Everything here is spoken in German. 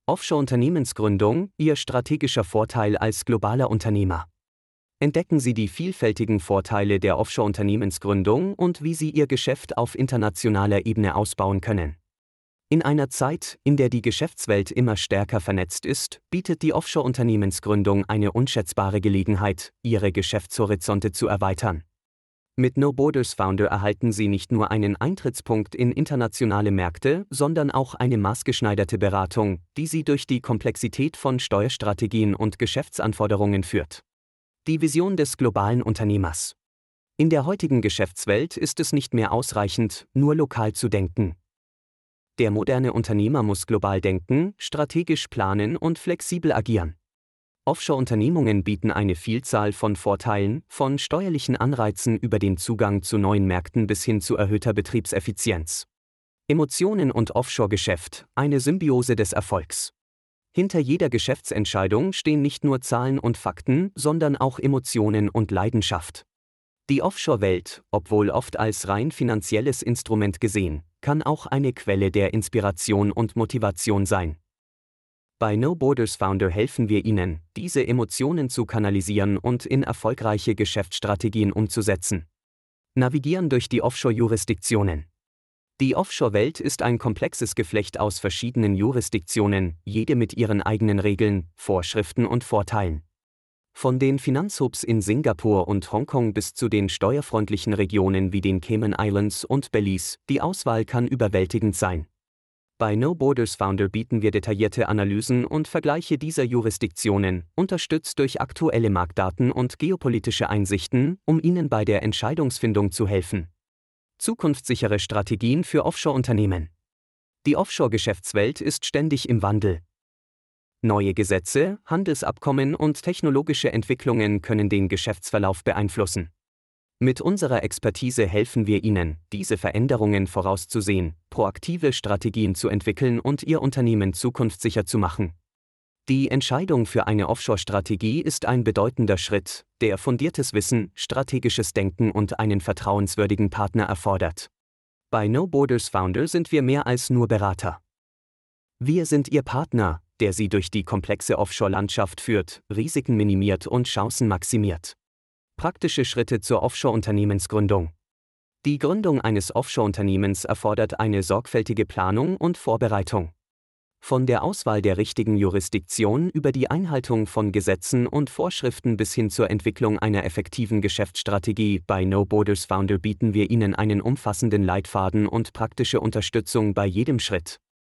Offshore-Unternehmensgründung, Ihr strategischer Vorteil als globaler Unternehmer. Entdecken Sie die vielfältigen Vorteile der Offshore-Unternehmensgründung und wie Sie Ihr Geschäft auf internationaler Ebene ausbauen können. In einer Zeit, in der die Geschäftswelt immer stärker vernetzt ist, bietet die Offshore-Unternehmensgründung eine unschätzbare Gelegenheit, Ihre Geschäftshorizonte zu erweitern. Mit No Borders Founder erhalten Sie nicht nur einen Eintrittspunkt in internationale Märkte, sondern auch eine maßgeschneiderte Beratung, die Sie durch die Komplexität von Steuerstrategien und Geschäftsanforderungen führt. Die Vision des globalen Unternehmers. In der heutigen Geschäftswelt ist es nicht mehr ausreichend, nur lokal zu denken. Der moderne Unternehmer muss global denken, strategisch planen und flexibel agieren. Offshore-Unternehmungen bieten eine Vielzahl von Vorteilen, von steuerlichen Anreizen über den Zugang zu neuen Märkten bis hin zu erhöhter Betriebseffizienz. Emotionen und Offshore-Geschäft, eine Symbiose des Erfolgs. Hinter jeder Geschäftsentscheidung stehen nicht nur Zahlen und Fakten, sondern auch Emotionen und Leidenschaft. Die Offshore-Welt, obwohl oft als rein finanzielles Instrument gesehen, kann auch eine Quelle der Inspiration und Motivation sein. Bei No Borders Founder helfen wir Ihnen, diese Emotionen zu kanalisieren und in erfolgreiche Geschäftsstrategien umzusetzen. Navigieren durch die Offshore-Jurisdiktionen. Die Offshore-Welt ist ein komplexes Geflecht aus verschiedenen Jurisdiktionen, jede mit ihren eigenen Regeln, Vorschriften und Vorteilen. Von den Finanzhubs in Singapur und Hongkong bis zu den steuerfreundlichen Regionen wie den Cayman Islands und Belize, die Auswahl kann überwältigend sein. Bei No Borders Founder bieten wir detaillierte Analysen und Vergleiche dieser Jurisdiktionen, unterstützt durch aktuelle Marktdaten und geopolitische Einsichten, um Ihnen bei der Entscheidungsfindung zu helfen. Zukunftssichere Strategien für Offshore-Unternehmen. Die Offshore-Geschäftswelt ist ständig im Wandel. Neue Gesetze, Handelsabkommen und technologische Entwicklungen können den Geschäftsverlauf beeinflussen. Mit unserer Expertise helfen wir Ihnen, diese Veränderungen vorauszusehen, proaktive Strategien zu entwickeln und Ihr Unternehmen zukunftssicher zu machen. Die Entscheidung für eine Offshore-Strategie ist ein bedeutender Schritt, der fundiertes Wissen, strategisches Denken und einen vertrauenswürdigen Partner erfordert. Bei No Borders Founder sind wir mehr als nur Berater. Wir sind Ihr Partner, der Sie durch die komplexe Offshore-Landschaft führt, Risiken minimiert und Chancen maximiert. Praktische Schritte zur Offshore-Unternehmensgründung. Die Gründung eines Offshore-Unternehmens erfordert eine sorgfältige Planung und Vorbereitung. Von der Auswahl der richtigen Jurisdiktion über die Einhaltung von Gesetzen und Vorschriften bis hin zur Entwicklung einer effektiven Geschäftsstrategie, bei No Borders Founder bieten wir Ihnen einen umfassenden Leitfaden und praktische Unterstützung bei jedem Schritt.